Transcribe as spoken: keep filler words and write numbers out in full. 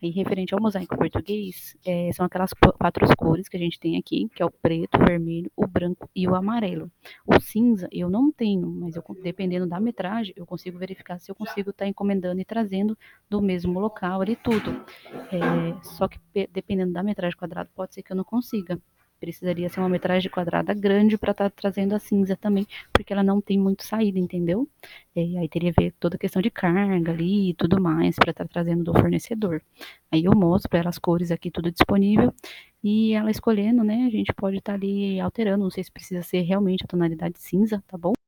E referente ao mosaico português, é, são aquelas quatro cores que a gente tem aqui, que é o preto, o vermelho, o branco e o amarelo. O cinza eu não tenho, mas eu, dependendo da metragem, eu consigo verificar se eu consigo estar tá encomendando e trazendo do mesmo local ali tudo. É, só que dependendo da metragem quadrada, pode ser que eu não consiga. Precisaria ser uma metragem quadrada grande para estar tá trazendo a cinza também, porque ela não tem muito saída, entendeu? É, aí teria que ver toda a questão de carga ali e tudo mais para estar tá trazendo do fornecedor. Aí eu mostro para ela as cores aqui, tudo disponível, e ela escolhendo, né, a gente pode estar tá ali alterando, não sei se precisa ser realmente a tonalidade cinza, tá bom?